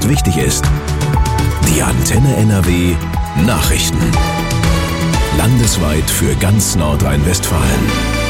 jetzt wichtig ist. Die Antenne NRW Nachrichten. Landesweit für ganz Nordrhein-Westfalen.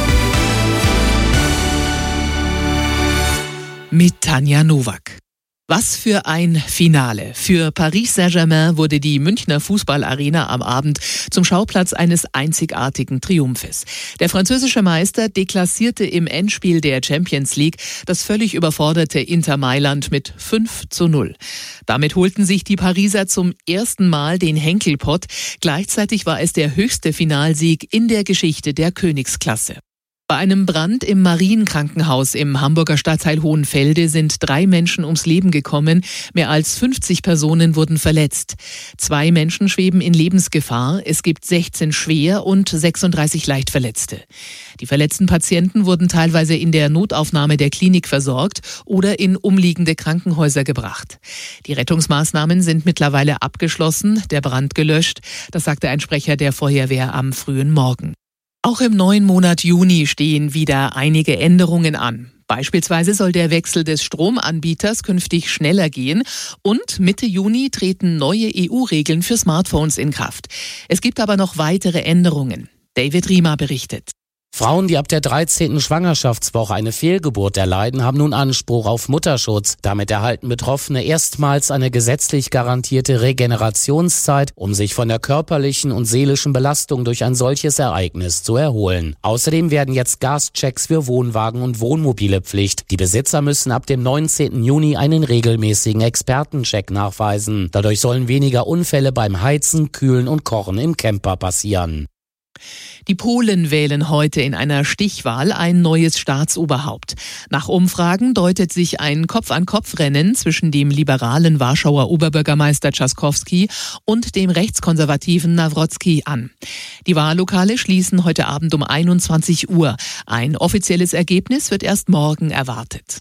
Mit Tanja Nowak. Was für ein Finale. Für Paris Saint-Germain wurde die Münchner Fußballarena am Abend zum Schauplatz eines einzigartigen Triumphes. Der französische Meister deklassierte im Endspiel der Champions League das völlig überforderte Inter Mailand mit 5:0. Damit holten sich die Pariser zum ersten Mal den Henkelpott. Gleichzeitig war es der höchste Finalsieg in der Geschichte der Königsklasse. Bei einem Brand im Marienkrankenhaus im Hamburger Stadtteil Hohenfelde sind 3 Menschen ums Leben gekommen. Mehr als 50 Personen wurden verletzt. 2 Menschen schweben in Lebensgefahr. Es gibt 16 schwer und 36 leicht Verletzte. Die verletzten Patienten wurden teilweise in der Notaufnahme der Klinik versorgt oder in umliegende Krankenhäuser gebracht. Die Rettungsmaßnahmen sind mittlerweile abgeschlossen, der Brand gelöscht. Das sagte ein Sprecher der Feuerwehr am frühen Morgen. Auch im neuen Monat Juni stehen wieder einige Änderungen an. Beispielsweise soll der Wechsel des Stromanbieters künftig schneller gehen und Mitte Juni treten neue EU-Regeln für Smartphones in Kraft. Es gibt aber noch weitere Änderungen. David Riemer berichtet. Frauen, die ab der 13. Schwangerschaftswoche eine Fehlgeburt erleiden, haben nun Anspruch auf Mutterschutz. Damit erhalten Betroffene erstmals eine gesetzlich garantierte Regenerationszeit, um sich von der körperlichen und seelischen Belastung durch ein solches Ereignis zu erholen. Außerdem werden jetzt Gaschecks für Wohnwagen und Wohnmobile Pflicht. Die Besitzer müssen ab dem 19. Juni einen regelmäßigen Expertencheck nachweisen. Dadurch sollen weniger Unfälle beim Heizen, Kühlen und Kochen im Camper passieren. Die Polen wählen heute in einer Stichwahl ein neues Staatsoberhaupt. Nach Umfragen deutet sich ein Kopf-an-Kopf-Rennen zwischen dem liberalen Warschauer Oberbürgermeister Trzaskowski und dem rechtskonservativen Nawrocki an. Die Wahllokale schließen heute Abend um 21 Uhr. Ein offizielles Ergebnis wird erst morgen erwartet.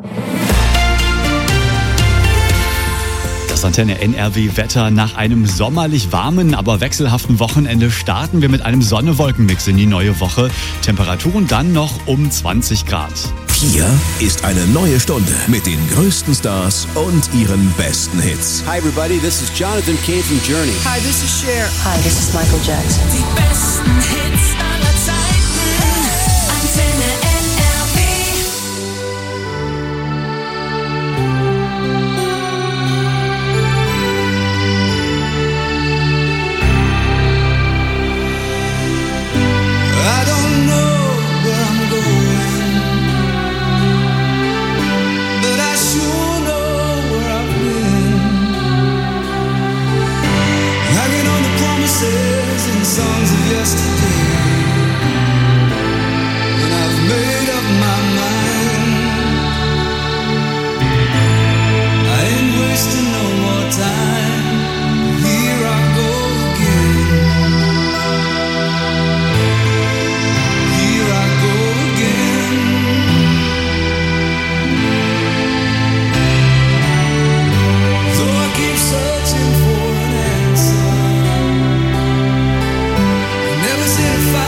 Das Antenne NRW-Wetter. Nach einem sommerlich warmen, aber wechselhaften Wochenende starten wir mit einem Sonne-Wolken-Mix in die neue Woche. Temperaturen dann noch um 20 Grad. Hier ist eine neue Stunde mit den größten Stars und ihren besten Hits. Hi everybody, this is Jonathan Cain from Journey. Hi, this is Cher. Hi, this is Michael Jackson. Die besten Hits aller Zeiten. Antenne NRW. I don't know where I'm going, but I sure know where I've been. Hanging on the promises and songs of yesterday, and I've made up my mind. I ain't wasting no more time. Here I go again. Searching for an answer, never said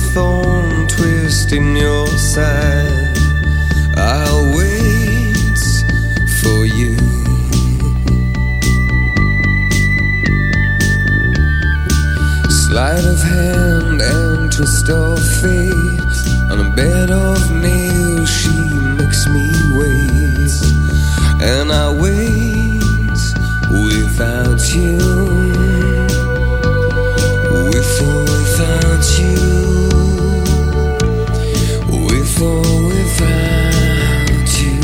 thorn twist in your side. I'll wait for you. Sleight of hand and twist of fate. On a bed of nails she makes me wait. And I wait without you. With or without you. With or without you.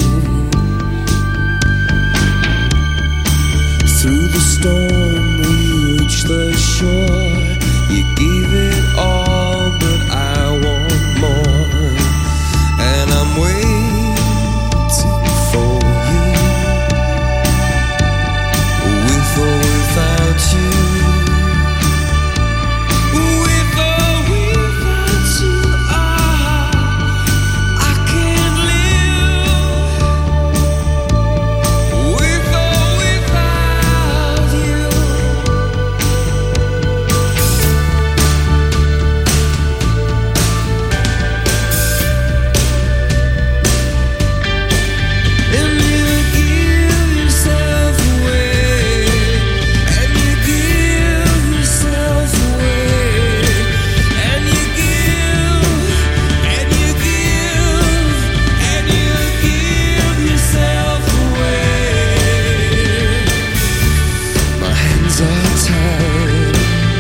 Through the storm we reach the shore. You gave it all, but I want more. And I'm waiting for you. With or without you. With or without you. I can't live. With or without you. And you give yourself away. And you give yourself away. And you give. And you give. And you give yourself away. My hands are tied.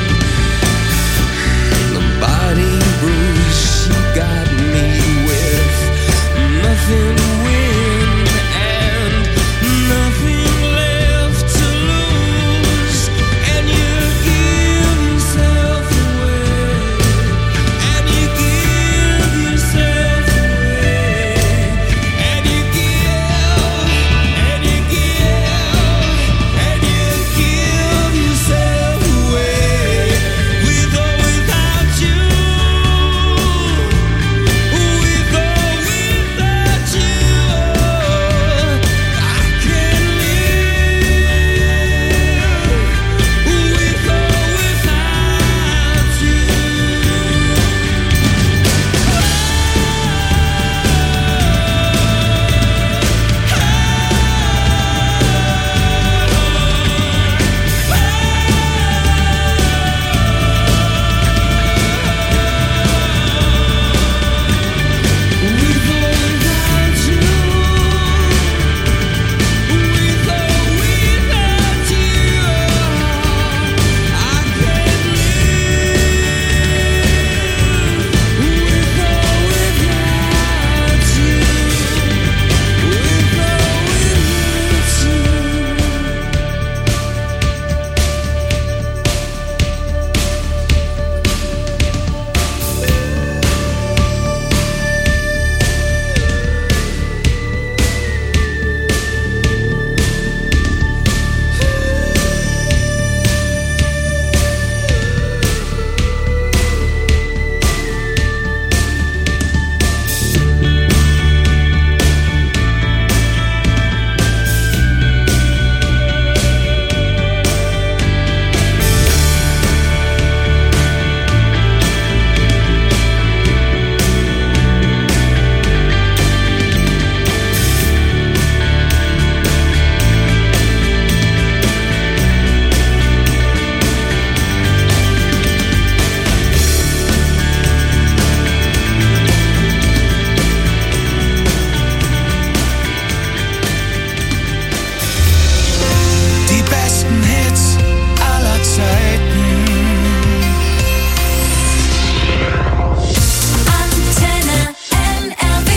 The body bruise she got me with. Nothing to win and nothing left to lose. And you give yourself away. And you give yourself away. And you give. And you give. And you give yourself away. With or without you. With or without you. I can't live. With or without you. Die besten Hits aller Zeiten. Antenne NRW.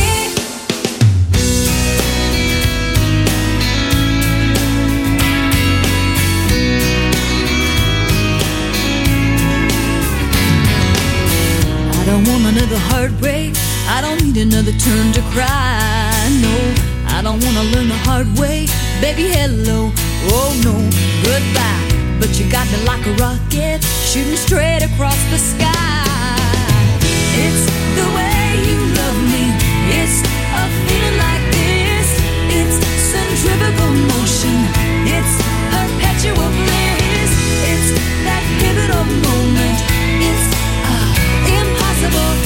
I don't want another heartbreak. I don't need another turn to cry. No, I don't wanna learn the hard way. Baby, hello, oh no, goodbye. But you got me like a rocket, shooting straight across the sky. It's the way you love me. It's a feeling like this. It's centrifugal motion. It's perpetual bliss. It's that pivotal moment. It's impossible.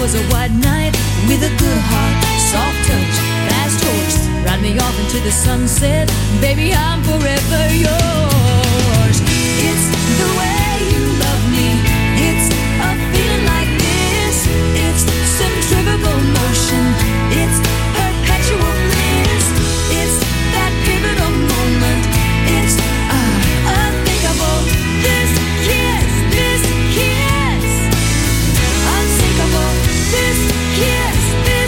was a white knight with a good heart, soft touch, fast horse, ride me off into the sunset. Baby, I'm forever yours. It's the way you love me. It's a feeling like this. It's centrifugal motion. It's perpetual bliss. It's that pivotal moment. It's unthinkable. This kiss, unsinkable. This kiss.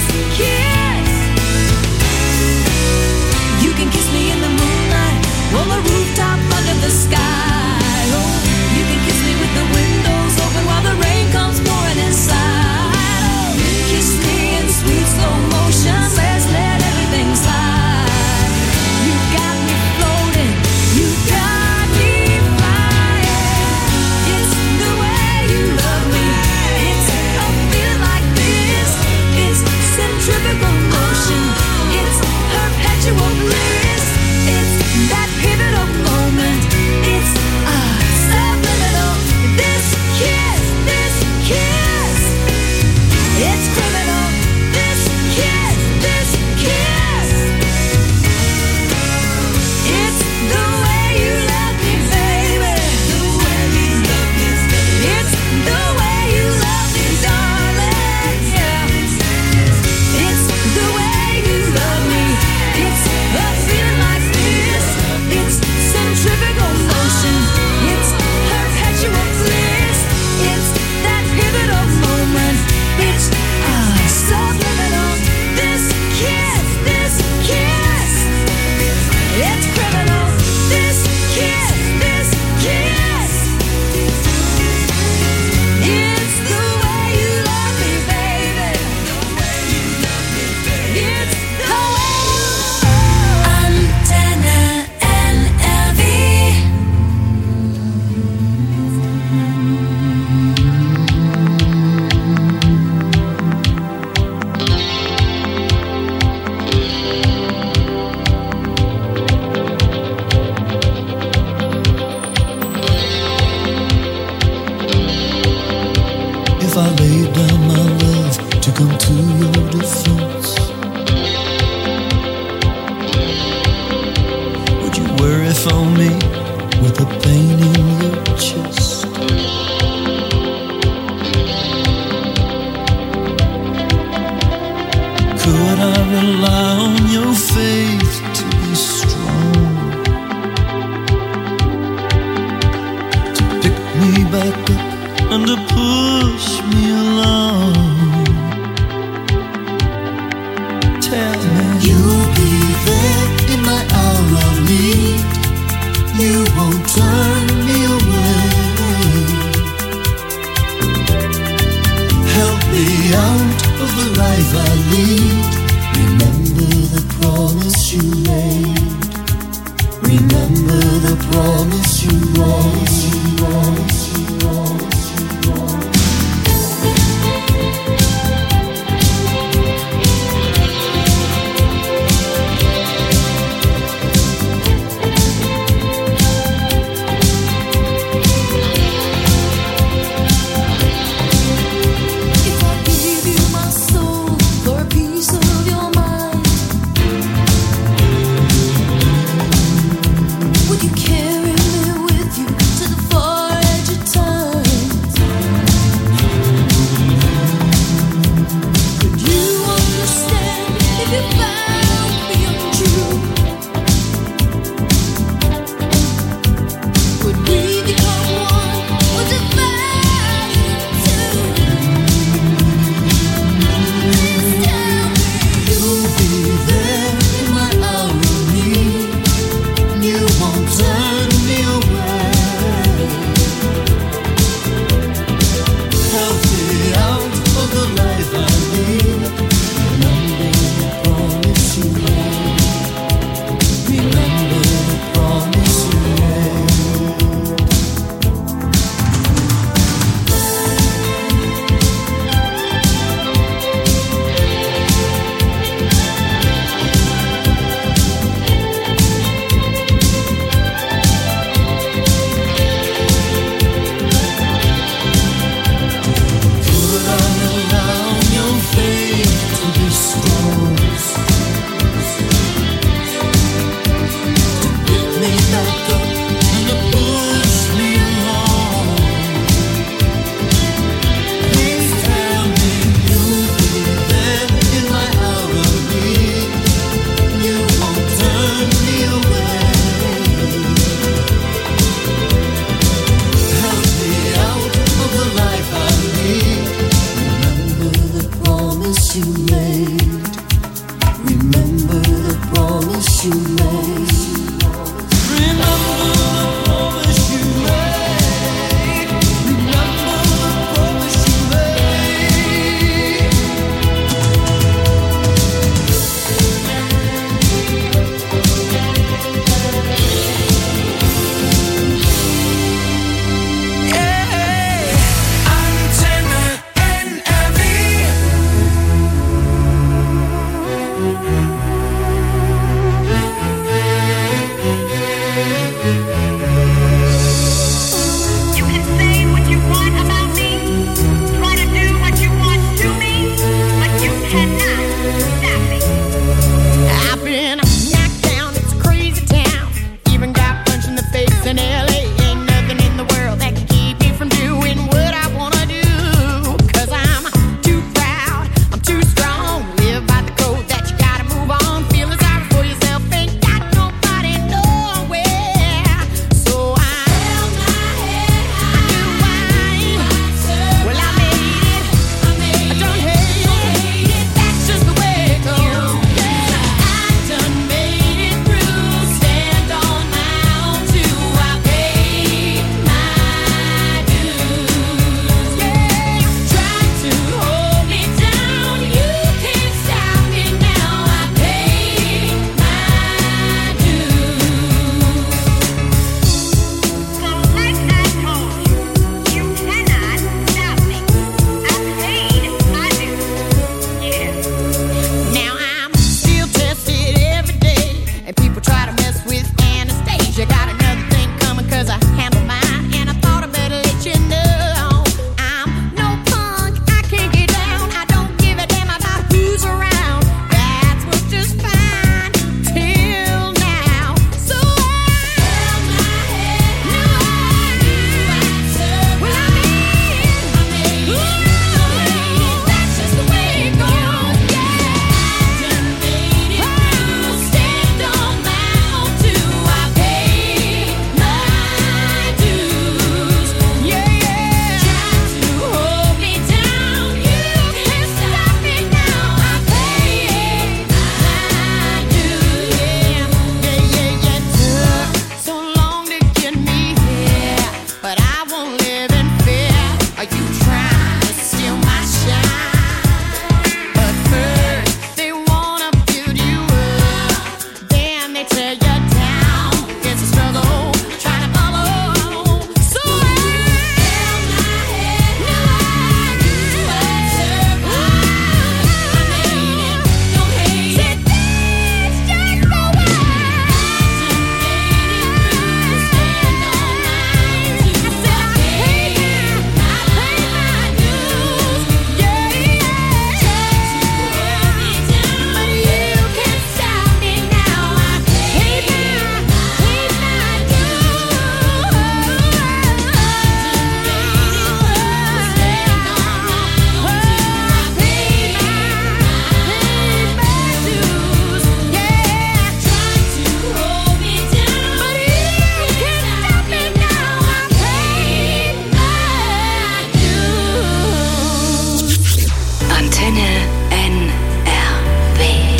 You can kiss me in the moonlight, on the rooftop under the sky. Oh, you can kiss me with the windows open while the rain comes pouring inside. Oh, kiss me in sweet slow motion. Let's let everything slide. You got me floating. You got me flying. It's the way you love me. It's a feeling like this. It's centrifugal motion. It's perpetual bliss. It's that pivotal moment. It's subliminal. This kiss. It's criminal. This kiss. It's the way you love me, baby. The way you love me, baby. It's the way you love me, darling. Yeah. It's the way you love me. It's a feeling like this. It's centrifugal motion. It's perpetual bliss. It's that pivotal moment. It's subliminal. This kiss. It's criminal. This kiss. It's the way you love me, baby. The way you love me, baby. It's the way. Antenne NRW. If I laid down my love to come to your defense, would you worry for me with the pain in your chest? Could I rely on your faith to be strong, to pick me back up and to push me along? Tell me you'll be there in my hour of need. You won't turn me away. Help me out of the life I lead. Remember the promise you made. Remember the promise you made. If I gave you my soul for a piece of your mind, would you carry me with you to the far edge of time?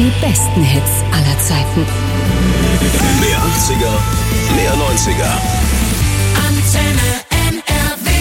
Die besten Hits aller Zeiten. Mehr 80er, mehr 90er. Antenne NRW.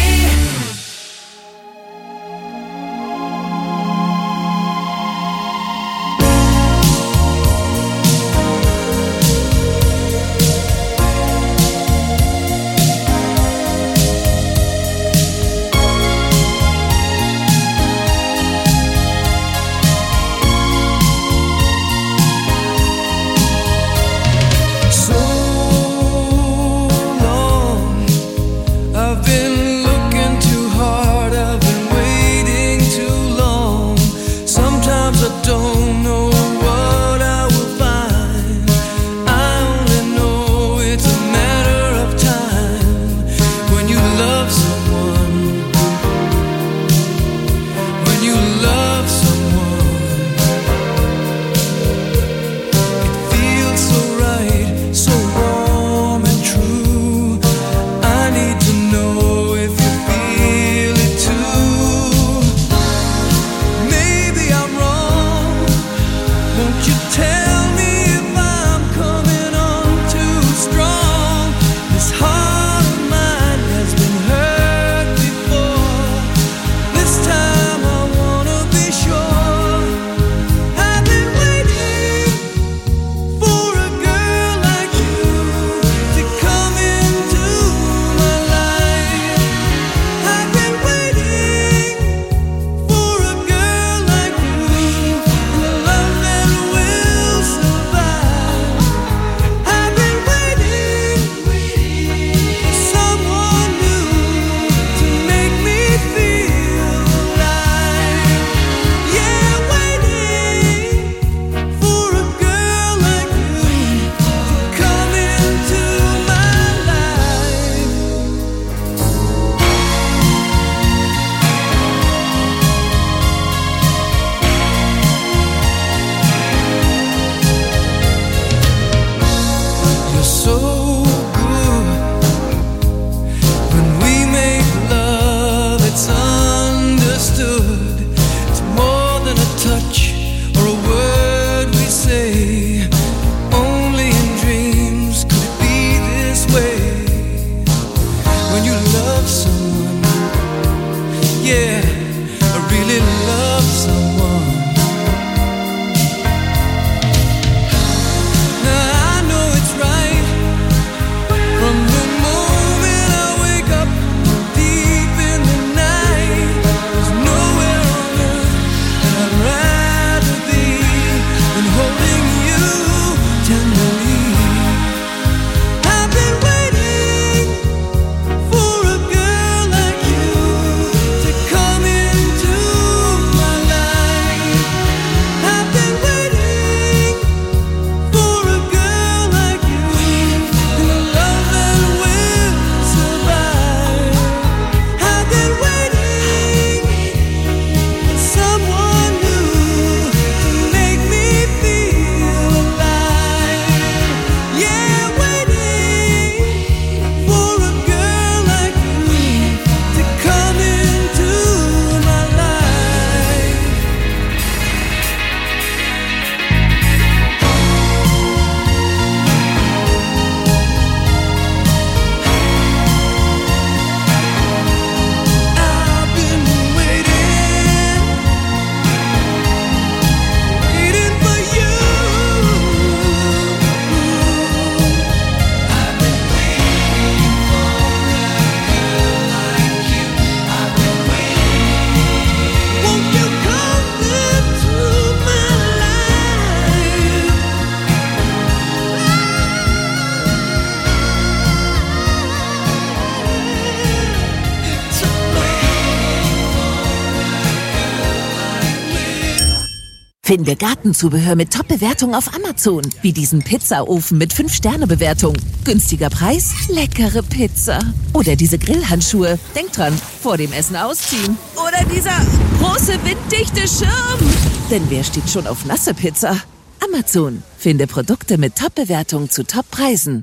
Finde Gartenzubehör mit Top-Bewertung auf Amazon. Wie diesen Pizzaofen mit 5-Sterne-Bewertung. Günstiger Preis, leckere Pizza. Oder diese Grillhandschuhe. Denk dran, vor dem Essen ausziehen. Oder dieser große winddichte Schirm. Denn wer steht schon auf nasse Pizza? Amazon. Finde Produkte mit Top-Bewertung zu Top-Preisen.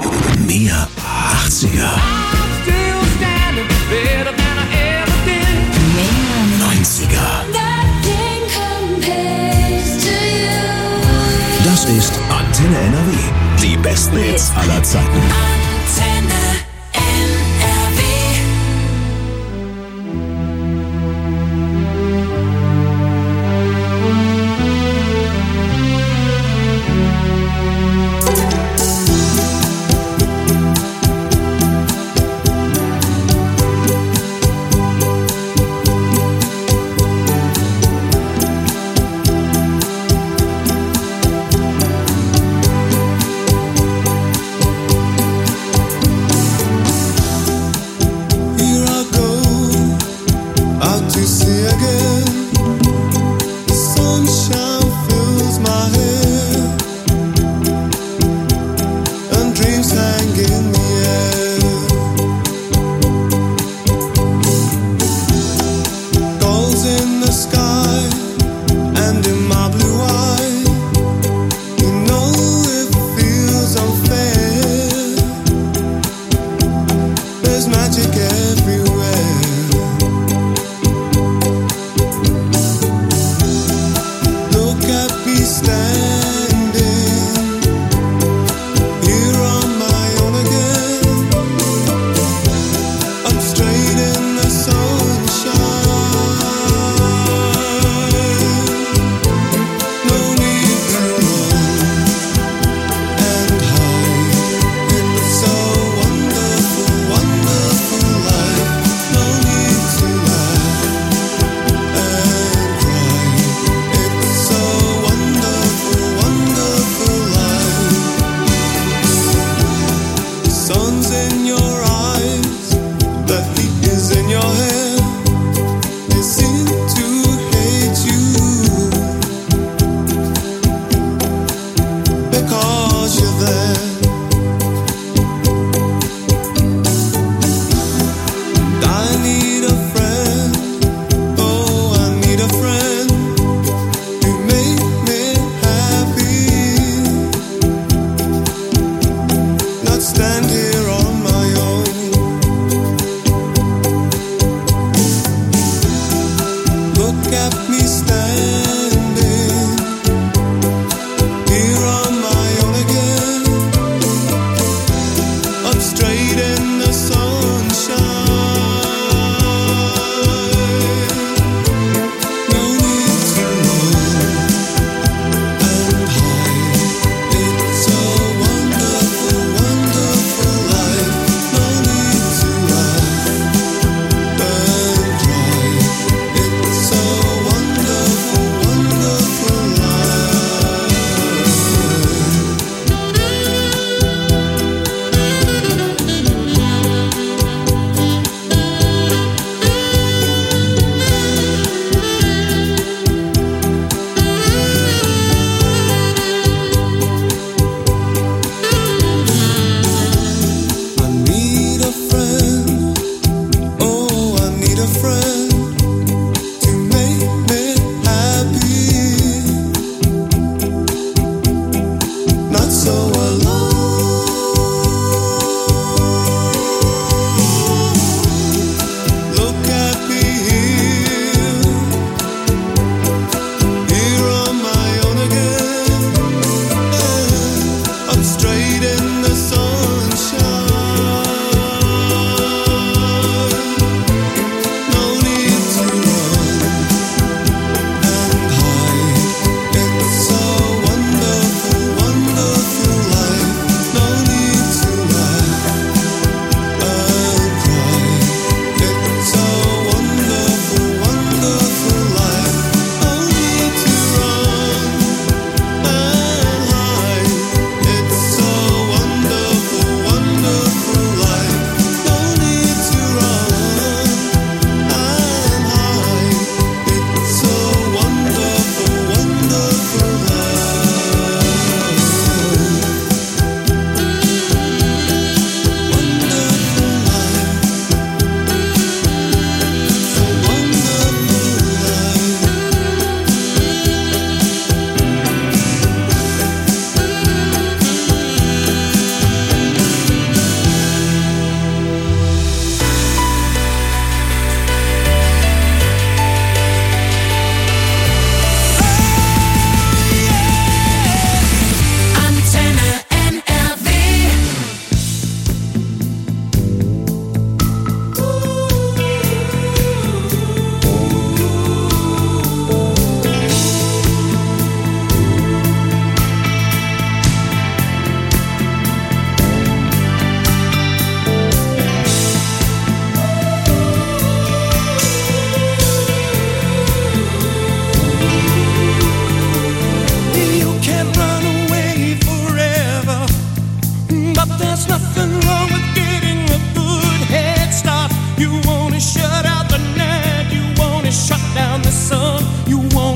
Mehr 80er. Mehr 90er. ist Antenne NRW. Die besten Hits aller Zeiten. Antenne NRW.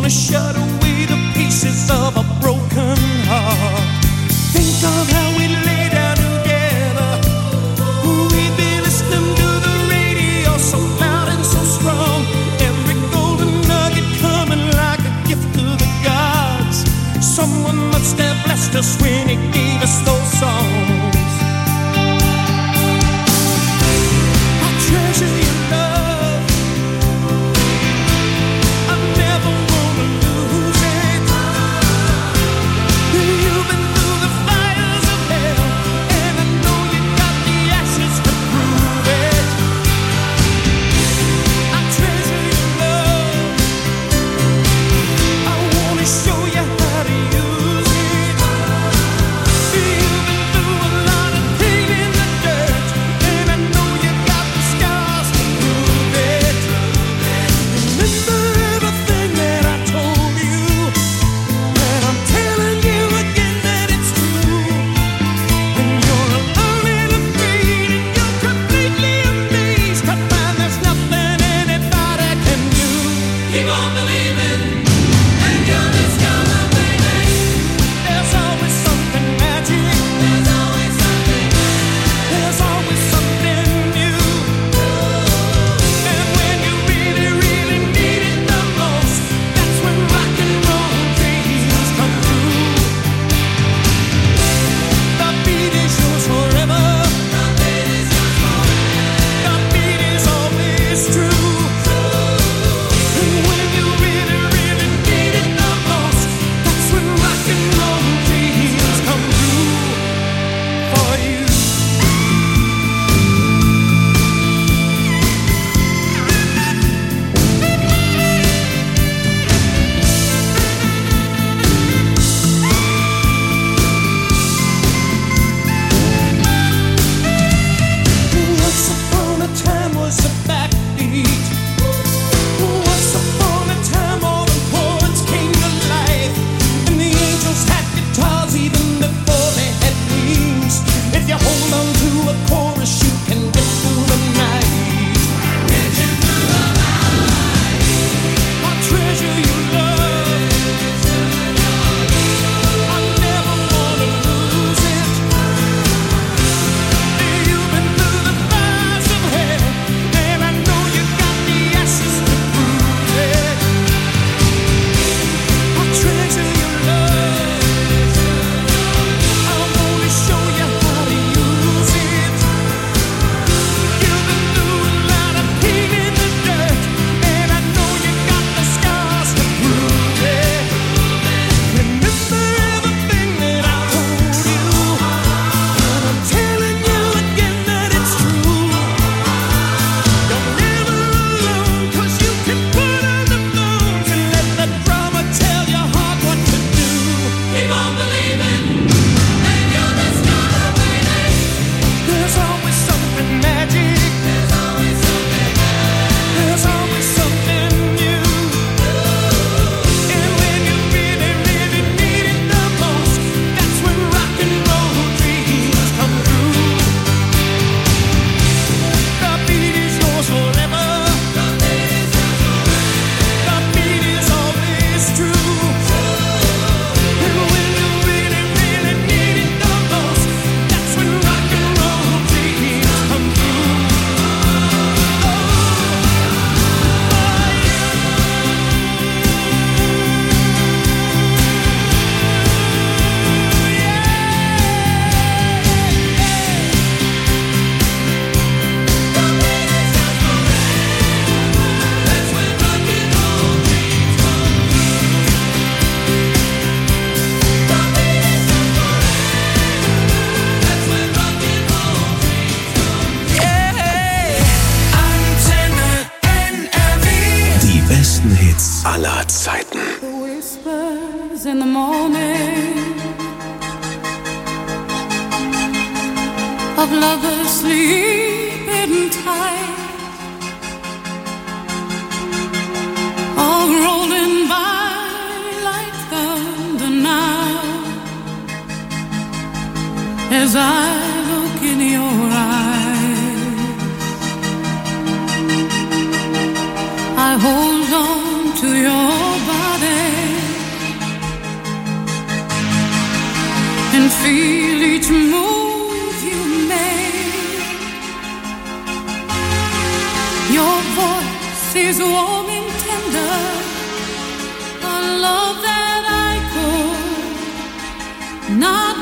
wanna shut away the pieces of a broken heart. Think of how we lay down together. We'd be listening to the radio so loud and so strong. Every golden nugget coming like a gift to the gods. Someone must have blessed us when he gave us those songs. I treasure your love. I never wanna lose it. You've been through the fires of hell, and I know you got the ashes to prove it. I treasure your love. I wanna show you how to use it. You've been through a lot of pain in the dirt, and I know you got the scars to prove it. Remember everything that I told you, and I'm telling you again that it's true. When you're alone and afraid, and you're completely amazed to find there's nothing anybody can do. Keep on believing, and you'll discover, baby, there's always something magic. There's always something. There's always something new. And when you really, really need it the most, that's when rock and roll dreams come true. The beat is yours forever. The beat is yours forever. The beat is always true. And when you really, really need it the most, that's when rock and roll dreams come true for you. Once upon a time was a backbeat. Once upon a time all the chords came to life, and the angels had guitars even before they had wings. If you hold on to a chorus, you can get through the night. Get you through the night. I treasure your love. I never wanna lose it. You've been through the fires of hell, and I know you got the ashes to prove it. I treasure your love. I wanna show you how to use it. You've been through a lot of pain in the dirt, and I know you got the scars to prove it. Remember everything that I told you, and I'm telling you again that it's true. You're never alone, 'cause you can put on the phones and let the drama tell your heart what to do. Keep on believing, and you'll discover, baby, there's always something magic. There's always something. There's always something new. And when you really, really need it the most, that's when rock and roll dreams come true. The beat is yours forever. The beat is yours forever. The beat is always true. And when you really, really need it the most, that's when rock and roll dreams come true. Die besten Hits aller Zeiten. The whispers in the morning of lovers sleeping tight, all rolling by like thunder now, as I look in your eyes. I hold on to your body is warm and tender, a love that I could not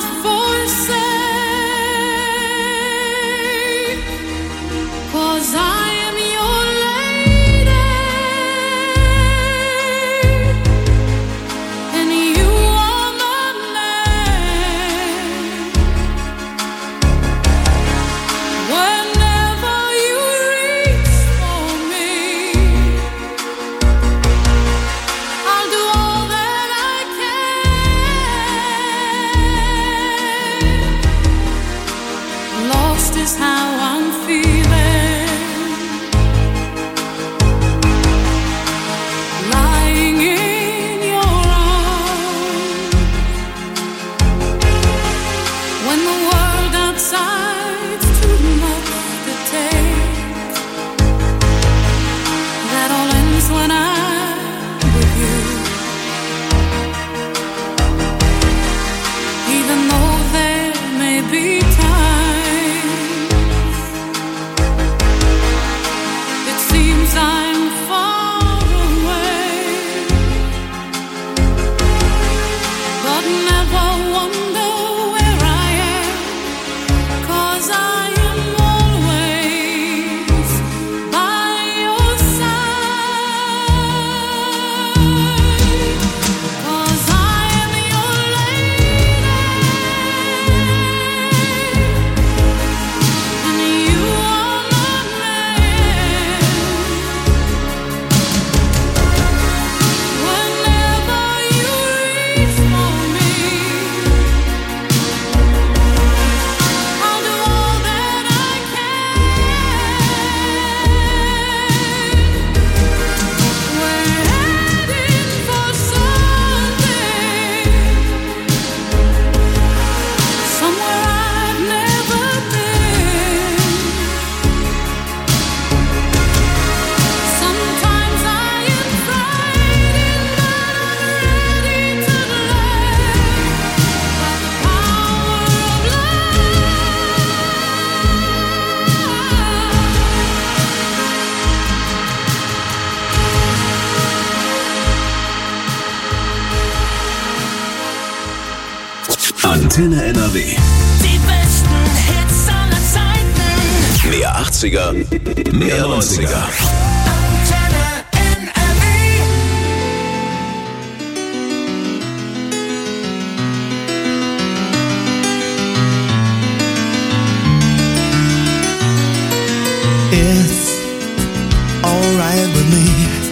forsake, 'cause I am your lady, and you are my man. Whenever you reach for me, I'll do all that I can. Lost is how I'm feeling, lying in your arms, when the world outside's too much to take. That all ends when I'm with you, even though there may be times it seems I'm far away, but never wonder where I am, 'cause I am always by your side, 'cause I am your lady, and you are my man. Whenever you reach for me, I'll do all that I can. We're heading for something, somewhere I've never been. Sometimes I am frightened, but I'm ready to learn by the power of Antenne NRW. Die besten Hits aller Zeiten. Mehr 80er, mehr 90er. Antenne NRW. It's alright with me,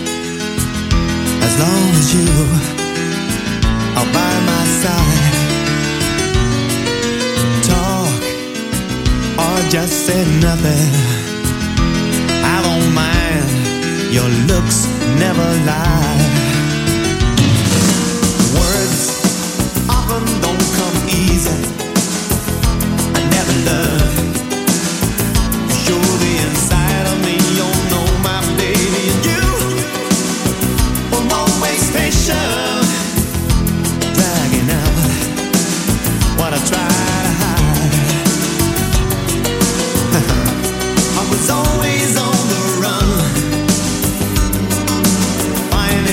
as long as you are by my side. Talk or just say nothing, I don't mind, your looks never lie. Words often don't come easy, I never learned. Show the inside of me, you'll know my baby, and you will always patient, dragging out what I try to hide. I was always on the run, finding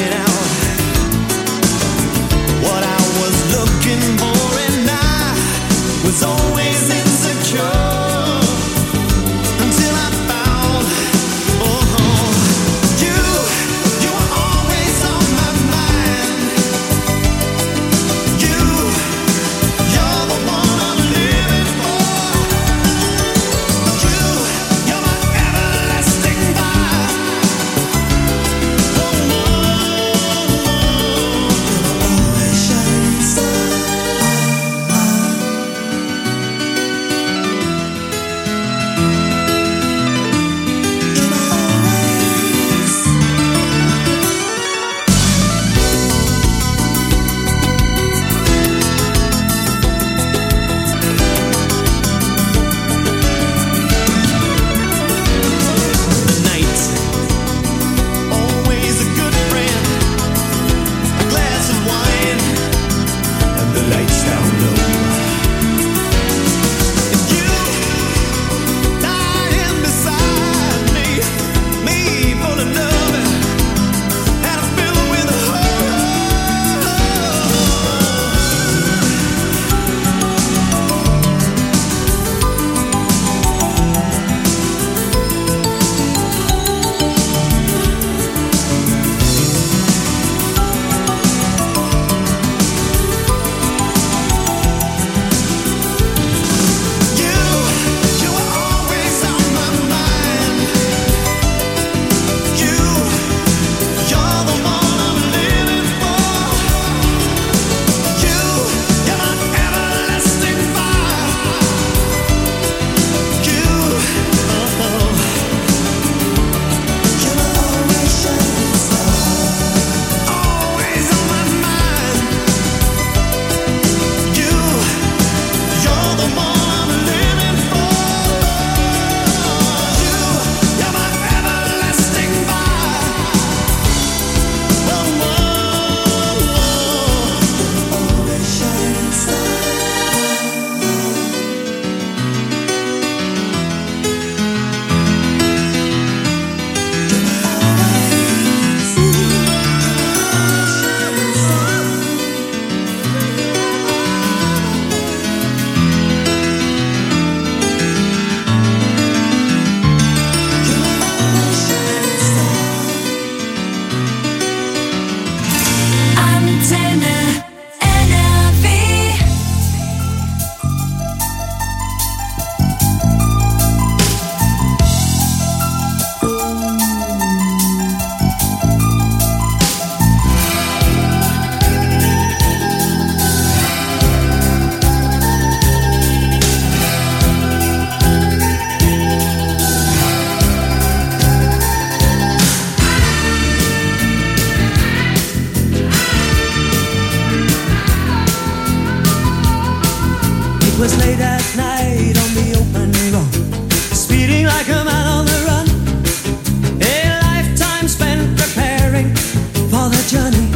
was late at night on the open road, speeding like a man on the run. A lifetime spent preparing for the journey.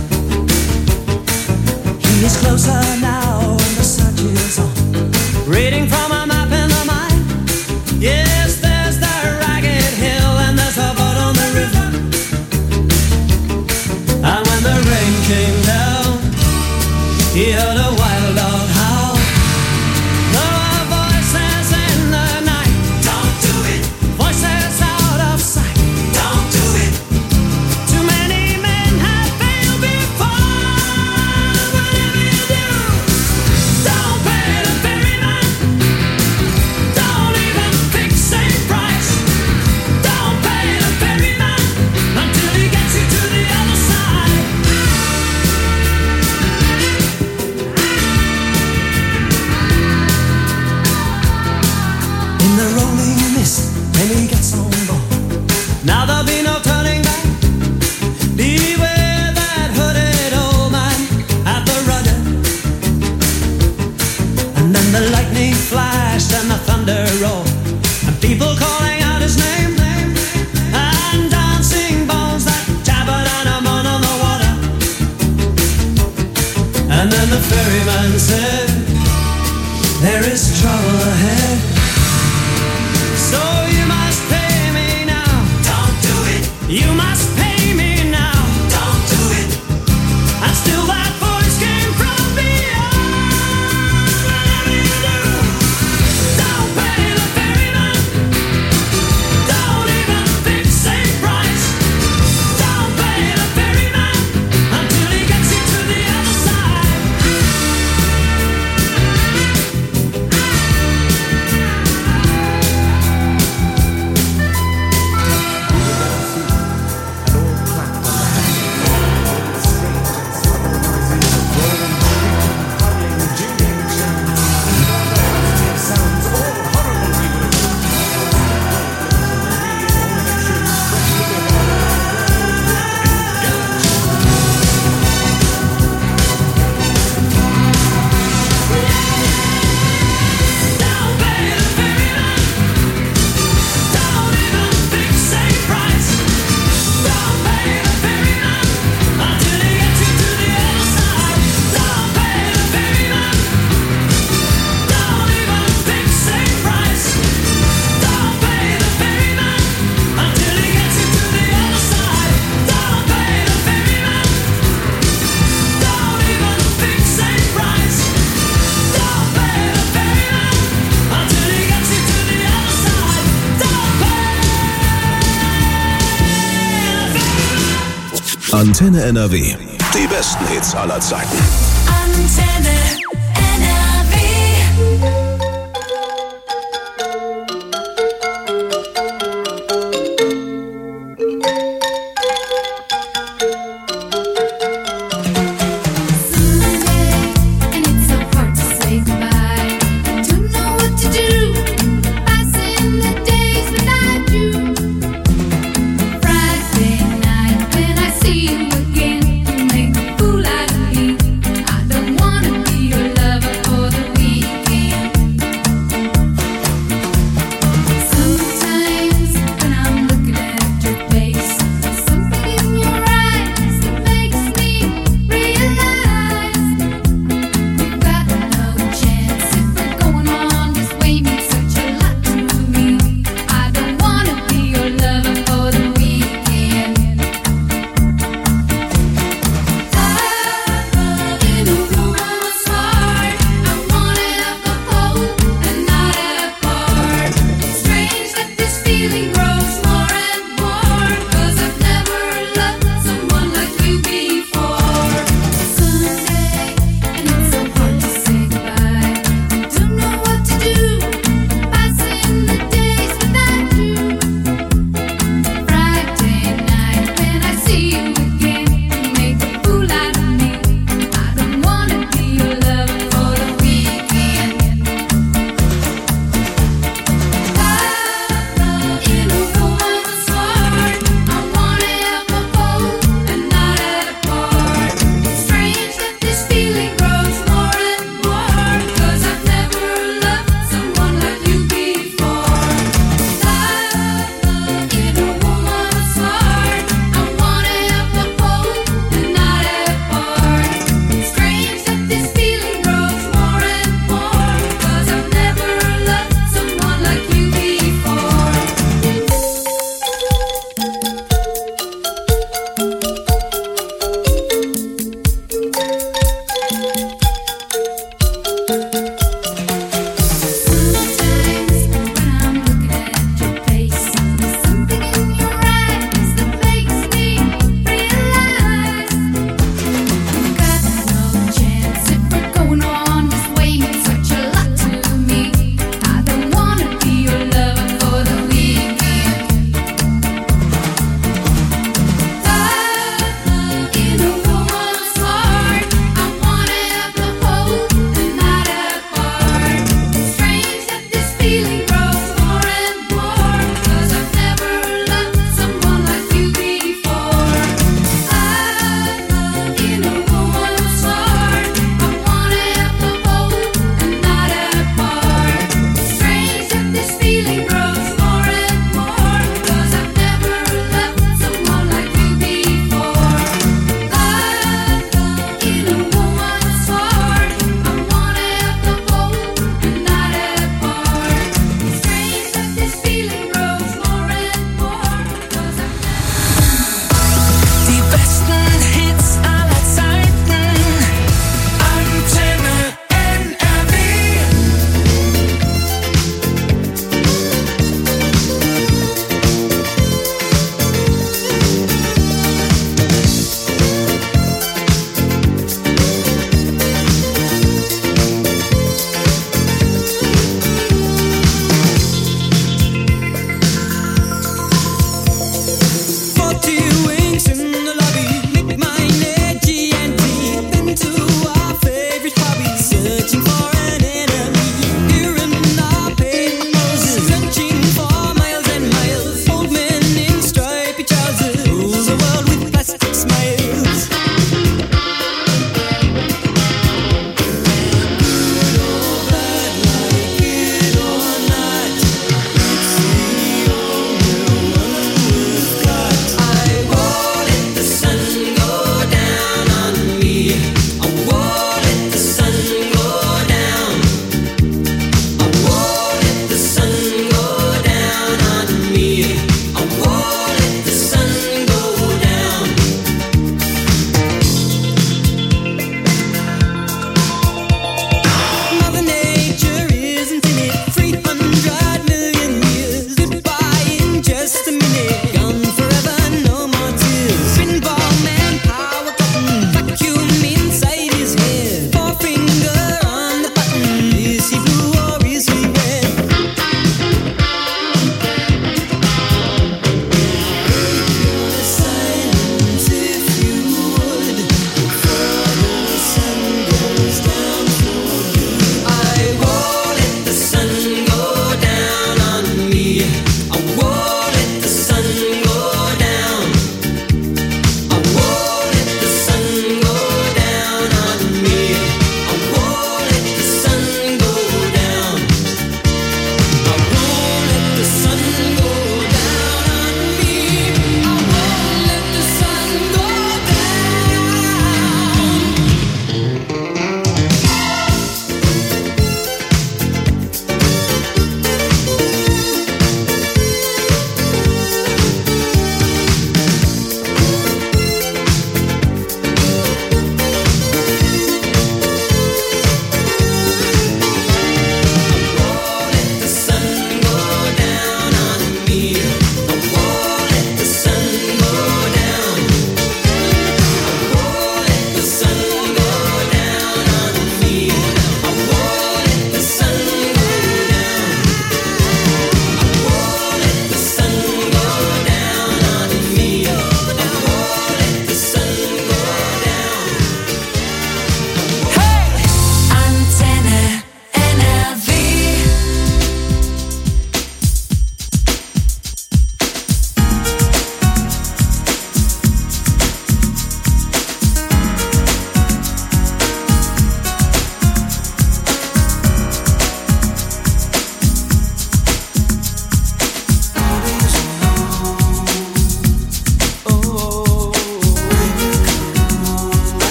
He is closer now and the search is on, reading from a map in the mind. Yes, there's the ragged hill and there's a boat on the river. And when the rain came down, he heard a wild dog howl. There were voices in the night. Don't do it. Voices out of sight. Don't do it. Too many men have failed before. Whatever you do, don't pay the ferryman. Don't even fix a price. Don't pay the ferryman until he gets you to the other side. In the rolling mist, when he gets on board, now there'll be no turning back. Beware that hooded old man at the rudder. And then the lightning flashed and the thunder rolled, and people calling out his name, and dancing bones that jabbered and a moan on the water. And then the ferryman said, there is trouble ahead. So you must pay me now. Don't do it. You must pay me now. Don't do it. And still that voice came from beyond. Whatever you do, don't pay the ferryman. Don't even fix a price. Don't pay the ferryman until he gets you to the other side. Antenne NRW. Die besten Hits aller Zeiten. Antenne.